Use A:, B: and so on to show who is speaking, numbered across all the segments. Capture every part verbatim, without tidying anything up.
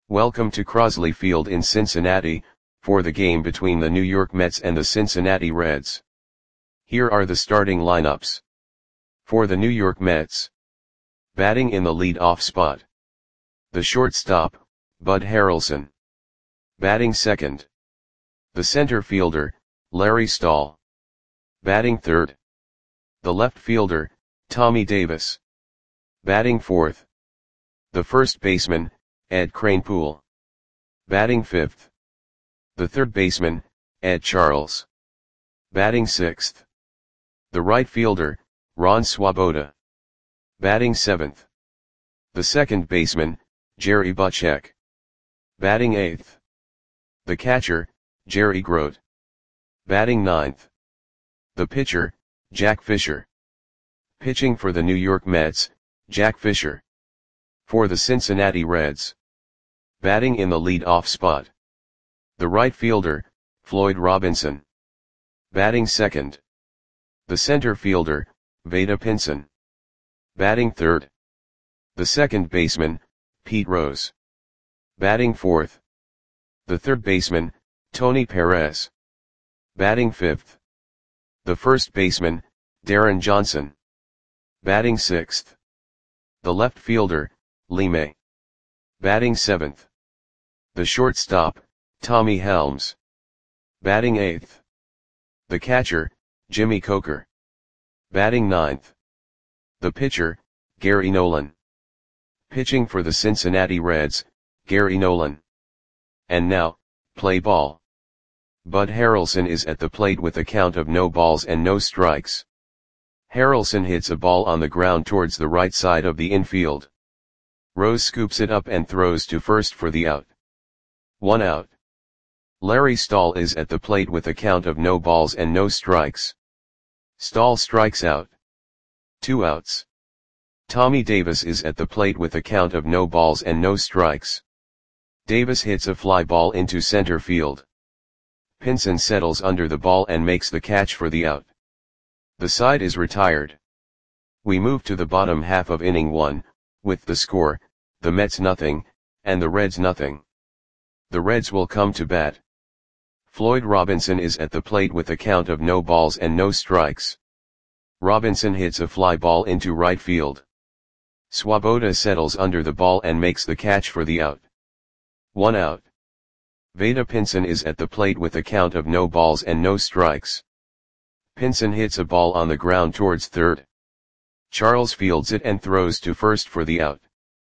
A: Welcome to Crosley Field in Cincinnati, for the game between the New York Mets and the Cincinnati Reds. Here are the starting lineups. For the New York Mets. Batting in the lead-off spot. The shortstop, Bud Harrelson. Batting second. The center fielder, Larry Stahl. Batting third. The left fielder, Tommy Davis. Batting fourth. The first baseman, Ed Kranepool. Batting fifth. The third baseman, Ed Charles. Batting sixth. The right fielder, Ron Swoboda. Batting seventh. The second baseman, Jerry Butchek. Batting eighth. The catcher, Jerry Grote. Batting ninth. The pitcher, Jack Fisher. Pitching for the New York Mets, Jack Fisher. For the Cincinnati Reds. Batting in the lead-off spot. The right fielder, Floyd Robinson. Batting second. The center fielder, Vada Pinson. Batting third. The second baseman, Pete Rose. Batting fourth. The third baseman, Tony Perez. Batting fifth. The first baseman, Darren Johnson. Batting sixth. The left fielder, Lee May. Batting seventh. The shortstop, Tommy Helms. Batting eighth. The catcher, Jimmy Coker. Batting ninth. The pitcher, Gary Nolan. Pitching for the Cincinnati Reds, Gary Nolan. And now, play ball. Bud Harrelson is at the plate with a count of no balls and no strikes. Harrelson hits a ball on the ground towards the right side of the infield. Rose scoops it up and throws to first for the out. One out. Larry Stahl is at the plate with a count of no balls and no strikes. Stahl strikes out. Two outs. Tommy Davis is at the plate with a count of no balls and no strikes. Davis hits a fly ball into center field. Pinson settles under the ball and makes the catch for the out. The side is retired. We move to the bottom half of inning one, with the score, the Mets nothing, and the Reds nothing. The Reds will come to bat. Floyd Robinson is at the plate with a count of no balls and no strikes. Robinson hits a fly ball into right field. Swoboda settles under the ball and makes the catch for the out. One out. Vada Pinson is at the plate with a count of no balls and no strikes. Pinson hits a ball on the ground towards third. Charles fields it and throws to first for the out.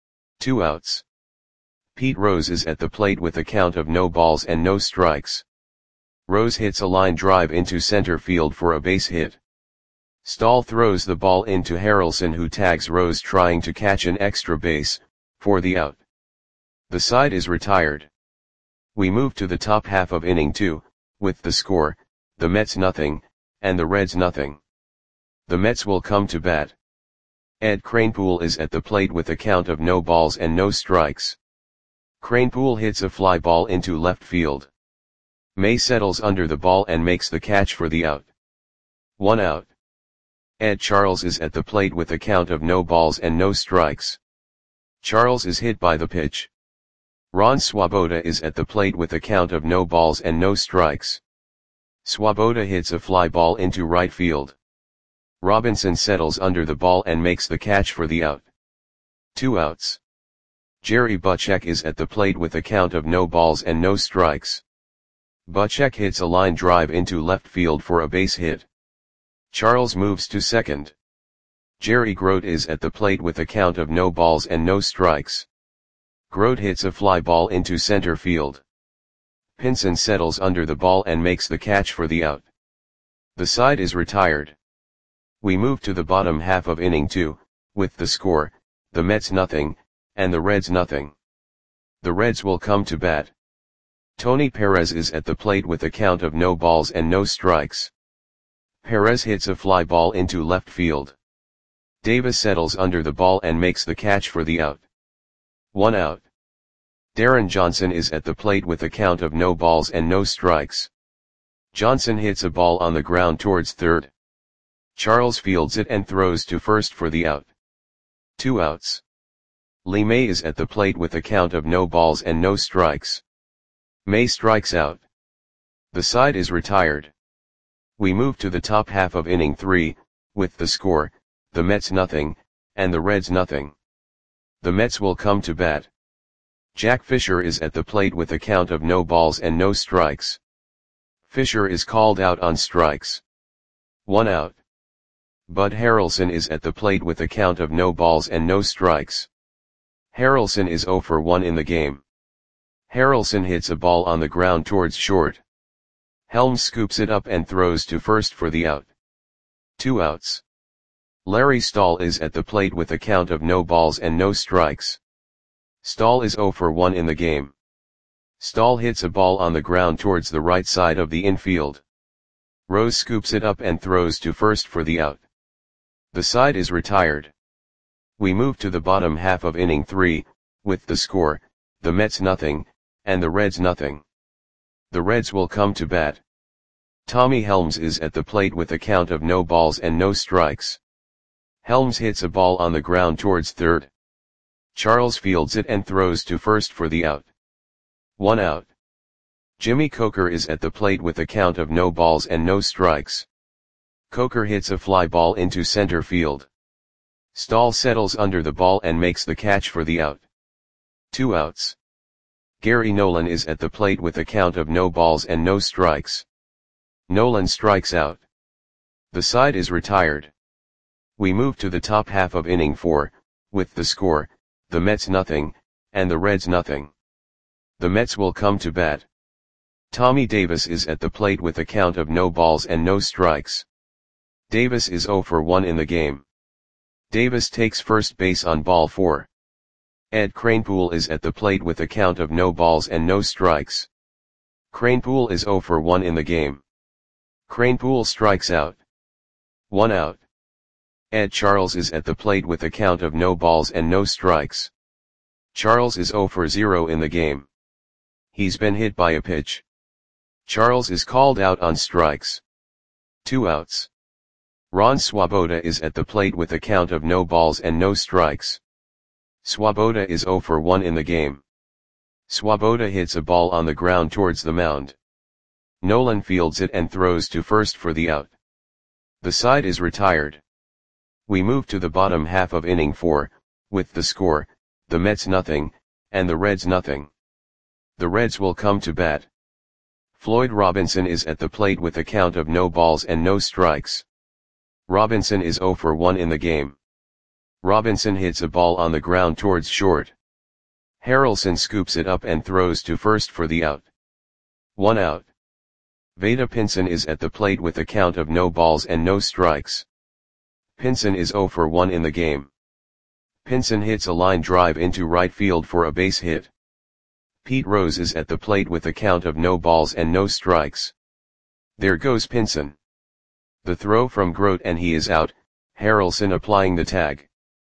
A: Two outs. Pete Rose is at the plate with a count of no balls and no strikes. Rose hits a line drive into center field for a base hit. Stahl throws the ball into Harrelson, who tags Rose trying to catch an extra base, for the out. The side is retired. We move to the top half of inning two, with the score, the Mets nothing, and the Reds nothing. The Mets will come to bat. Ed Kranepool is at the plate with a count of no balls and no strikes. Kranepool hits a fly ball into left field. May settles under the ball and makes the catch for the out. One out. Ed Charles is at the plate with a count of no balls and no strikes. Charles is hit by the pitch. Ron Swoboda is at the plate with a count of no balls and no strikes. Swoboda hits a fly ball into right field. Robinson settles under the ball and makes the catch for the out. Two outs. Jerry Butchek is at the plate with a count of no balls and no strikes. Butchek hits a line drive into left field for a base hit. Charles moves to second. Jerry Grote is at the plate with a count of no balls and no strikes. Grote hits a fly ball into center field. Pinson settles under the ball and makes the catch for the out. The side is retired. We move to the bottom half of inning two, with the score, the Mets nothing, and the Reds nothing. The Reds will come to bat. Tony Perez is at the plate with a count of no balls and no strikes. Perez hits a fly ball into left field. Davis settles under the ball and makes the catch for the out. One out. Darren Johnson is at the plate with a count of no balls and no strikes. Johnson hits a ball on the ground towards third. Charles fields it and throws to first for the out. Two outs. Lee May is at the plate with a count of no balls and no strikes. May strikes out. The side is retired. We move to the top half of inning three, with the score, the Mets nothing, and the Reds nothing. The Mets will come to bat. Jack Fisher is at the plate with a count of no balls and no strikes. Fisher is called out on strikes. One out. Bud Harrelson is at the plate with a count of no balls and no strikes. Harrelson is oh for one in the game. Harrelson hits a ball on the ground towards short. Helms scoops it up and throws to first for the out. Two outs. Larry Stahl is at the plate with a count of no balls and no strikes. Stahl is oh for one in the game. Stahl hits a ball on the ground towards the right side of the infield. Rose scoops it up and throws to first for the out. The side is retired. We move to the bottom half of inning three, with the score, the Mets nothing, and the Reds nothing. The Reds will come to bat. Tommy Helms is at the plate with a count of no balls and no strikes. Helms hits a ball on the ground towards third. Charles fields it and throws to first for the out. One out. Jimmy Coker is at the plate with a count of no balls and no strikes. Coker hits a fly ball into center field. Stahl settles under the ball and makes the catch for the out. Two outs. Gary Nolan is at the plate with a count of no balls and no strikes. Nolan strikes out. The side is retired. We move to the top half of inning four, with the score, the Mets nothing, and the Reds nothing. The Mets will come to bat. Tommy Davis is at the plate with a count of no balls and no strikes. Davis is oh for one in the game. Davis takes first base on ball four. Ed Kranepool is at the plate with a count of no balls and no strikes. Kranepool is oh for one in the game. Kranepool strikes out. One out. Ed Charles is at the plate with a count of no balls and no strikes. Charles is oh for zero in the game. He's been hit by a pitch. Charles is called out on strikes. Two outs. Ron Swoboda is at the plate with a count of no balls and no strikes. Swoboda is oh for one in the game. Swoboda hits a ball on the ground towards the mound. Nolan fields it and throws to first for the out. The side is retired. We move to the bottom half of inning four, with the score, the Mets nothing, and the Reds nothing. The Reds will come to bat. Floyd Robinson is at the plate with a count of no balls and no strikes. Robinson is oh for one in the game. Robinson hits a ball on the ground towards short. Harrelson scoops it up and throws to first for the out. One out. Vada Pinson is at the plate with a count of no balls and no strikes. Pinson is oh for one in the game. Pinson hits a line drive into right field for a base hit. Pete Rose is at the plate with a count of no balls and no strikes. There goes Pinson. The throw from Grote and he is out, Harrelson applying the tag.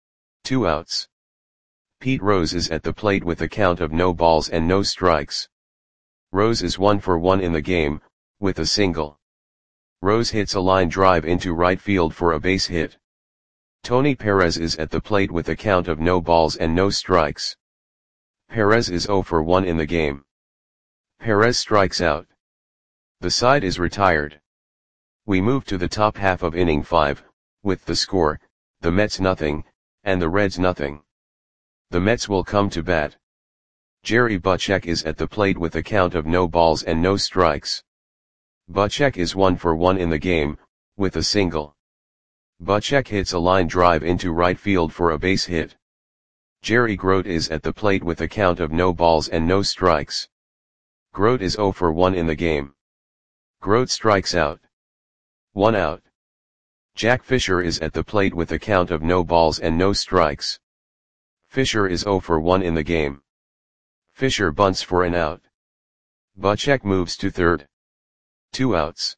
A: Two outs. Pete Rose is at the plate with a count of no balls and no strikes. Rose is one for one in the game, with a single. Rose hits a line drive into right field for a base hit. Tony Perez is at the plate with a count of no balls and no strikes. Perez is oh for one in the game. Perez strikes out. The side is retired. We move to the top half of inning five, with the score, the Mets nothing, and the Reds nothing. The Mets will come to bat. Jerry Butchek is at the plate with a count of no balls and no strikes. Butchek is one for one in the game, with a single. Butchek hits a line drive into right field for a base hit. Jerry Grote is at the plate with a count of no balls and no strikes. Grote is oh for one in the game. Grote strikes out. One out. Jack Fisher is at the plate with a count of no balls and no strikes. Fisher is oh for one in the game. Fisher bunts for an out. Butchek moves to third. Two outs.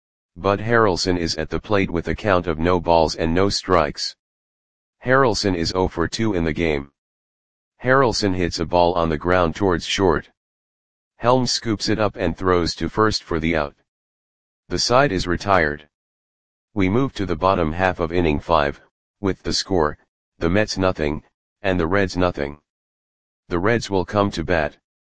A: Bud Harrelson is at the plate with a count of no balls and no strikes. Harrelson is oh for two in the game. Harrelson hits a ball on the ground towards short. Helms scoops it up and throws to first for the out. The side is retired. We move to the bottom half of inning five, with the score, the Mets nothing, and the Reds nothing. The Reds will come to bat.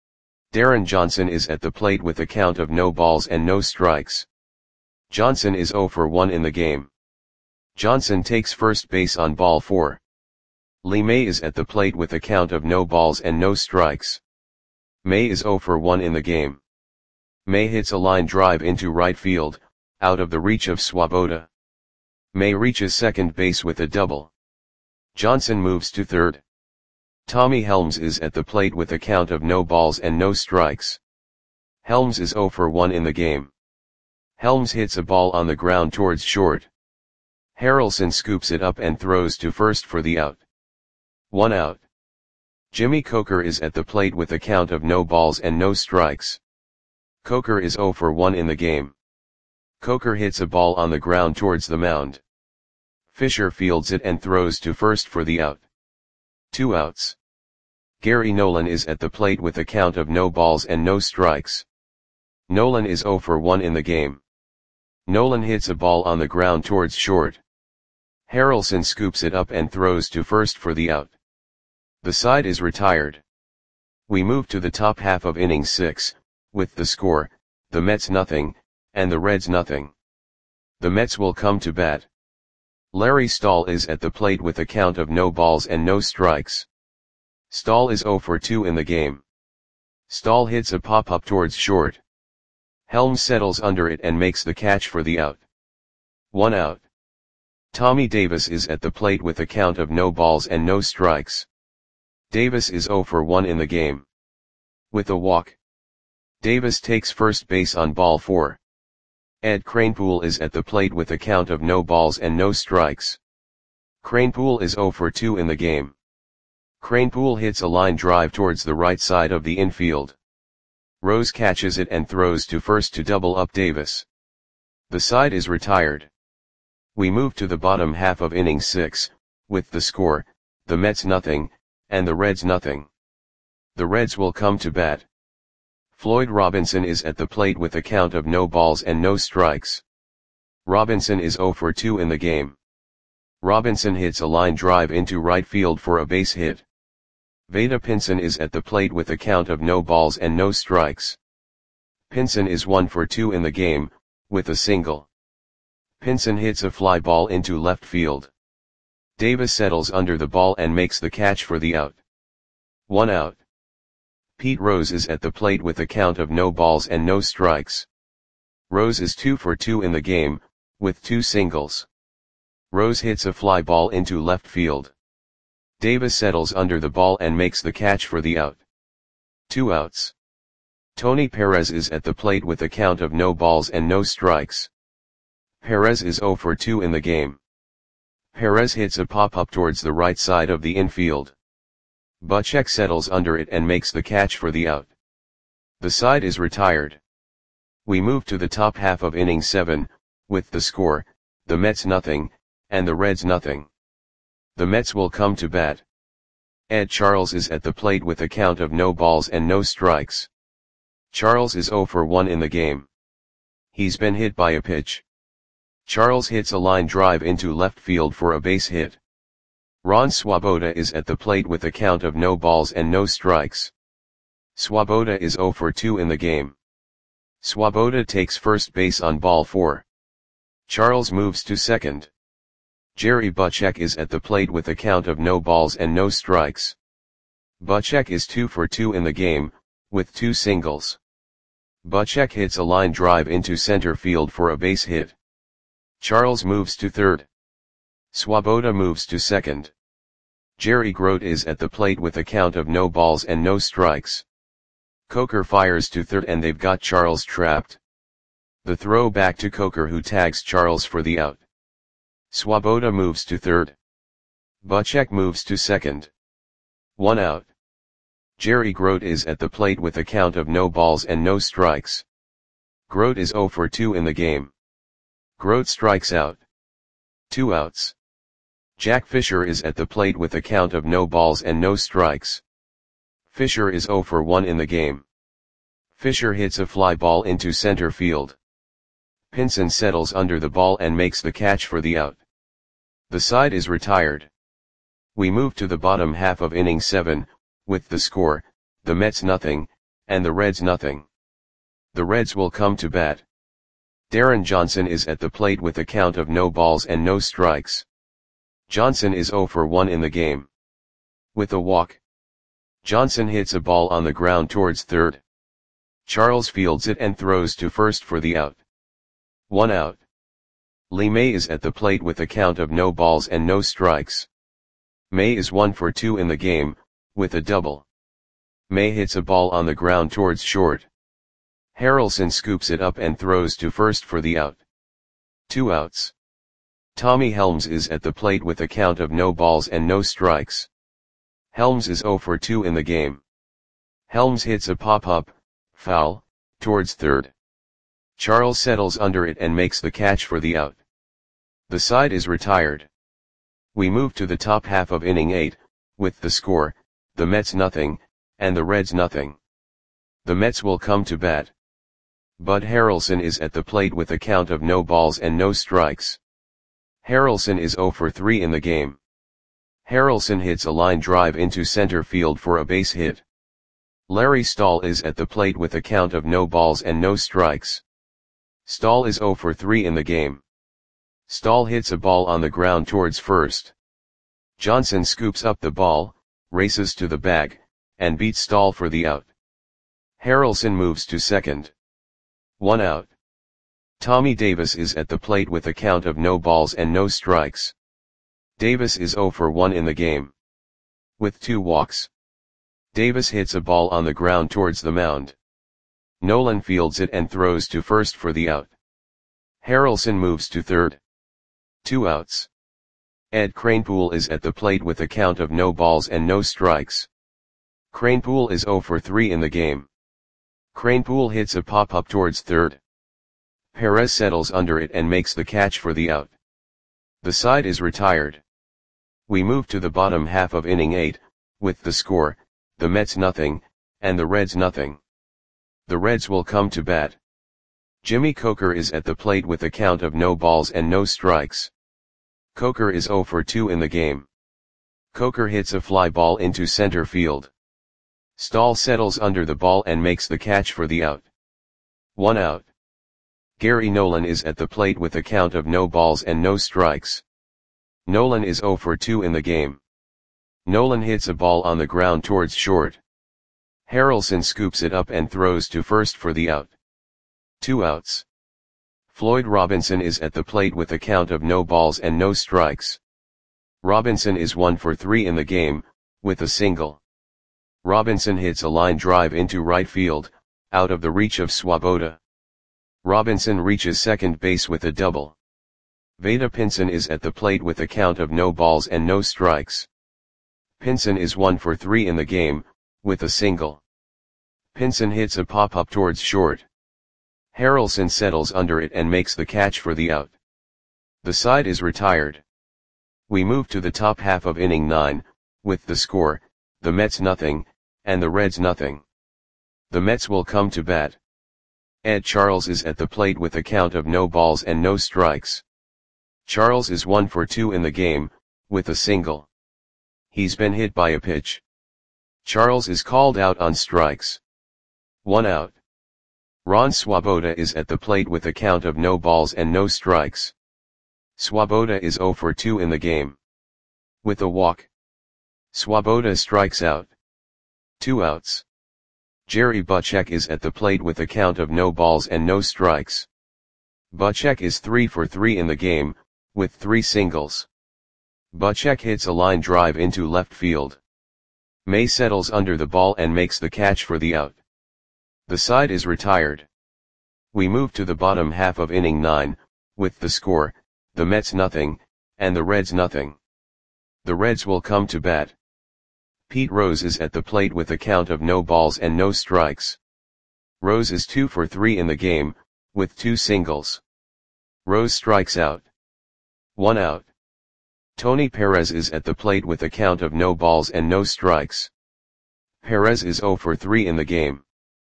A: Darren Johnson is at the plate with a count of no balls and no strikes. Johnson is oh for one in the game. Johnson takes first base on ball four. Lee May is at the plate with a count of no balls and no strikes. May is oh for one in the game. May hits a line drive into right field, out of the reach of Swoboda. May reaches second base with a double. Johnson moves to third. Tommy Helms is at the plate with a count of no balls and no strikes. Helms is oh for one in the game. Helms hits a ball on the ground towards short. Harrelson scoops it up and throws to first for the out. One out. Jimmy Coker is at the plate with a count of no balls and no strikes. Coker is oh for one in the game. Coker hits a ball on the ground towards the mound. Fisher fields it and throws to first for the out. Two outs. Gary Nolan is at the plate with a count of no balls and no strikes. Nolan is oh for one in the game. Nolan hits a ball on the ground towards short. Harrelson scoops it up and throws to first for the out. The side is retired. We move to the top half of inning six, with the score, the Mets nothing, and the Reds nothing. The Mets will come to bat. Larry Stahl is at the plate with a count of no balls and no strikes. Stahl is oh for two in the game. Stahl hits a pop-up towards short. Helms settles under it and makes the catch for the out. One out. Tommy Davis is at the plate with a count of no balls and no strikes. Davis is oh for one in the game. With a walk. Davis takes first base on ball four. Ed Kranepool is at the plate with a count of no balls and no strikes. Kranepool is oh for two in the game. Kranepool hits a line drive towards the right side of the infield. Rose catches it and throws to first to double up Davis. The side is retired. We move to the bottom half of inning six, with the score, the Mets nothing, and the Reds nothing. The Reds will come to bat. Floyd Robinson is at the plate with a count of no balls and no strikes. Robinson is oh for two in the game. Robinson hits a line drive into right field for a base hit. Vada Pinson is at the plate with a count of no balls and no strikes. Pinson is one for two in the game, with a single. Pinson hits a fly ball into left field. Davis settles under the ball and makes the catch for the out. One out. Pete Rose is at the plate with a count of no balls and no strikes. Rose is two for two in the game, with two singles. Rose hits a fly ball into left field. Davis settles under the ball and makes the catch for the out. Two outs. Tony Perez is at the plate with a count of no balls and no strikes. Perez is oh for two in the game. Perez hits a pop-up towards the right side of the infield. Butchek settles under it and makes the catch for the out. The side is retired. We move to the top half of inning seven, with the score, the Mets nothing, and the Reds nothing. The Mets will come to bat. Ed Charles is at the plate with a count of no balls and no strikes. Charles is oh for one in the game. He's been hit by a pitch. Charles hits a line drive into left field for a base hit. Ron Swoboda is at the plate with a count of no balls and no strikes. Swoboda is oh for two in the game. Swoboda takes first base on ball four. Charles moves to second. Jerry Butchek is at the plate with a count of no balls and no strikes. Butchek is two for two in the game, with two singles. Butchek hits a line drive into center field for a base hit. Charles moves to third. Swoboda moves to second. Jerry Grote is at the plate with a count of no balls and no strikes. Coker fires to third and they've got Charles trapped. The throw back to Coker, who tags Charles for the out. Swoboda moves to third. Butchek moves to second. One out. Jerry Grote is at the plate with a count of no balls and no strikes. Grote is oh for two in the game. Grote strikes out. Two outs. Jack Fisher is at the plate with a count of no balls and no strikes. Fisher is oh for one in the game. Fisher hits a fly ball into center field. Pinson settles under the ball and makes the catch for the out. The side is retired. We move to the bottom half of inning seven, with the score, the Mets nothing, and the Reds nothing. The Reds will come to bat. Darren Johnson is at the plate with a count of no balls and no strikes. Johnson is oh for one in the game. With a walk, Johnson hits a ball on the ground towards third. Charles fields it and throws to first for the out. One out. Lee May is at the plate with a count of no balls and no strikes. May is one for two in the game, with a double. May hits a ball on the ground towards short. Harrelson scoops it up and throws to first for the out. Two outs. Tommy Helms is at the plate with a count of no balls and no strikes. Helms is oh for two in the game. Helms hits a pop-up, foul, towards third. Charles settles under it and makes the catch for the out. The side is retired. We move to the top half of inning eight, with the score, the Mets nothing, and the Reds nothing. The Mets will come to bat. Bud Harrelson is at the plate with a count of no balls and no strikes. Harrelson is oh for three in the game. Harrelson hits a line drive into center field for a base hit. Larry Stahl is at the plate with a count of no balls and no strikes. Stahl is oh for three in the game. Stahl hits a ball on the ground towards first. Johnson scoops up the ball, races to the bag, and beats Stahl for the out. Harrelson moves to second. One out. Tommy Davis is at the plate with a count of no balls and no strikes. Davis is oh for one in the game. With two walks, Davis hits a ball on the ground towards the mound. Nolan fields it and throws to first for the out. Harrelson moves to third. Two outs. Ed Kranepool is at the plate with a count of no balls and no strikes. Kranepool is oh for three in the game. Kranepool hits a pop-up towards third. Perez settles under it and makes the catch for the out. The side is retired. We move to the bottom half of inning eight, with the score, the Mets nothing, and the Reds nothing. The Reds will come to bat. Jimmy Coker is at the plate with a count of no balls and no strikes. Coker is oh for two in the game. Coker hits a fly ball into center field. Stahl settles under the ball and makes the catch for the out. One out. Gary Nolan is at the plate with a count of no balls and no strikes. Nolan is oh for two in the game. Nolan hits a ball on the ground towards short. Harrelson scoops it up and throws to first for the out. Two outs. Floyd Robinson is at the plate with a count of no balls and no strikes. Robinson is one for three in the game, with a single. Robinson hits a line drive into right field, out of the reach of Swoboda. Robinson reaches second base with a double. Vada Pinson is at the plate with a count of no balls and no strikes. Pinson is one for three in the game, with a single. Pinson hits a pop-up towards short. Harrelson settles under it and makes the catch for the out. The side is retired. We move to the top half of inning nine, with the score, the Mets nothing, and the Reds nothing. The Mets will come to bat. Ed Charles is at the plate with a count of no balls and no strikes. Charles is one for two in the game, with a single. He's been hit by a pitch. Charles is called out on strikes. One out. Ron Swoboda is at the plate with a count of no balls and no strikes. Swoboda is oh for two in the game. With a walk, Swoboda strikes out. Two outs. Jerry Butchek is at the plate with a count of no balls and no strikes. Butchek is three for three in the game, with three singles. Butchek hits a line drive into left field. May settles under the ball and makes the catch for the out. The side is retired. We move to the bottom half of inning nine, with the score, the Mets nothing, and the Reds nothing. The Reds will come to bat. Pete Rose is at the plate with a count of no balls and no strikes. Rose is two for three in the game, with two singles. Rose strikes out. One out. Tony Perez is at the plate with a count of no balls and no strikes. Perez is oh for three in the game.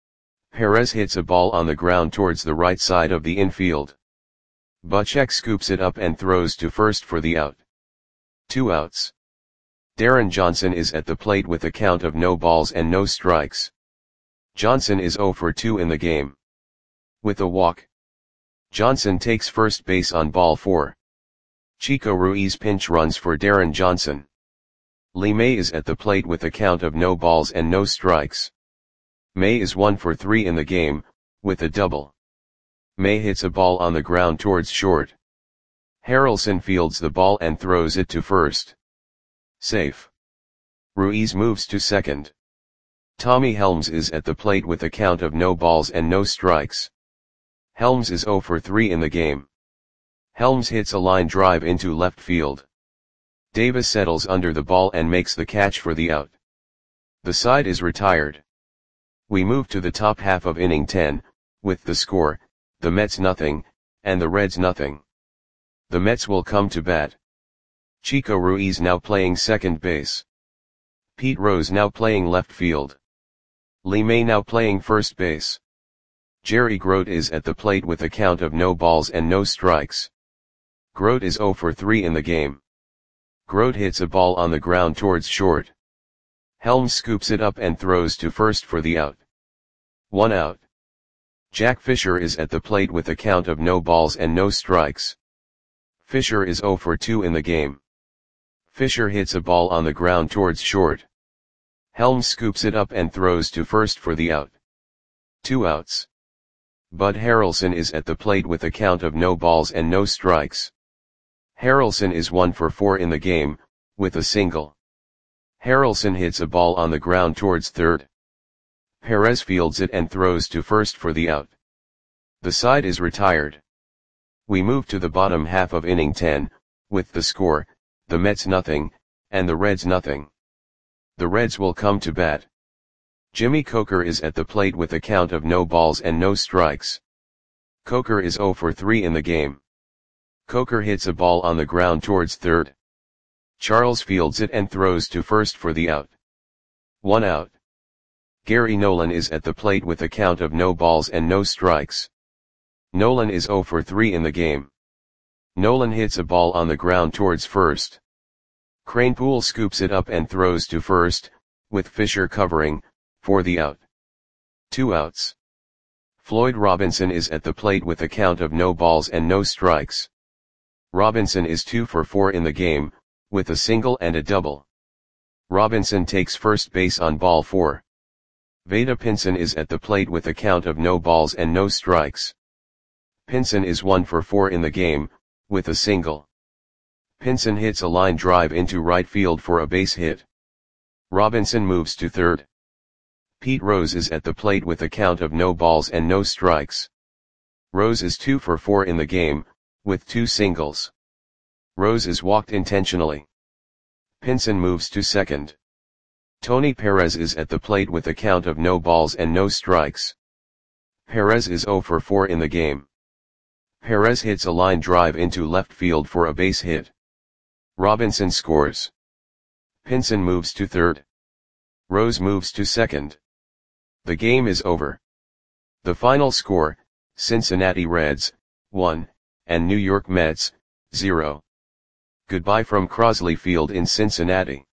A: Perez hits a ball on the ground towards the right side of the infield. Butchek scoops it up and throws to first for the out. Two outs. Darren Johnson is at the plate with a count of no balls and no strikes. Johnson is zero for two in the game. With a walk, Johnson takes first base on ball four. Chico Ruiz pinch runs for Darren Johnson. Lee May is at the plate with a count of no balls and no strikes. May is one for three in the game, with a double. May hits a ball on the ground towards short. Harrelson fields the ball and throws it to first. Safe. Ruiz moves to second. Tommy Helms is at the plate with a count of no balls and no strikes. Helms is zero for three in the game. Helms hits a line drive into left field. Davis settles under the ball and makes the catch for the out. The side is retired. We move to the top half of inning ten, with the score, the Mets nothing, and the Reds nothing. The Mets will come to bat. Chico Ruiz now playing second base. Pete Rose now playing left field. Lee May now playing first base. Jerry Grote is at the plate with a count of no balls and no strikes. Grote is zero for three in the game. Grote hits a ball on the ground towards short. Helms scoops it up and throws to first for the out. One out. Jack Fisher is at the plate with a count of no balls and no strikes. Fisher is zero for two in the game. Fisher hits a ball on the ground towards short. Helms scoops it up and throws to first for the out. Two outs. Bud Harrelson is at the plate with a count of no balls and no strikes. Harrelson is one for four in the game, with a single. Harrelson hits a ball on the ground towards third. Perez fields it and throws to first for the out. The side is retired. We move to the bottom half of inning ten, with the score, the Mets nothing, and the Reds nothing. The Reds will come to bat. Jimmy Coker is at the plate with a count of no balls and no strikes. Coker is zero for three in the game. Coker hits a ball on the ground towards third. Charles fields it and throws to first for the out. One out. Gary Nolan is at the plate with a count of no balls and no strikes. Nolan is zero for three in the game. Nolan hits a ball on the ground towards first. Kranepool scoops it up and throws to first, with Fisher covering, for the out. Two outs. Floyd Robinson is at the plate with a count of no balls and no strikes. Robinson is two for four in the game, with a single and a double. Robinson takes first base on ball four. Vada Pinson is at the plate with a count of no balls and no strikes. Pinson is one for four in the game, with a single. Pinson hits a line drive into right field for a base hit. Robinson moves to third. Pete Rose is at the plate with a count of no balls and no strikes. Rose is two for four in the game, with two singles. Rose is walked intentionally. Pinson moves to second. Tony Perez is at the plate with a count of no balls and no strikes. Perez is zero for four in the game. Perez hits a line drive into left field for a base hit. Robinson scores. Pinson moves to third. Rose moves to second. The game is over. The final score, Cincinnati Reds, one, and New York Mets, zero. Goodbye from Crosley Field in Cincinnati.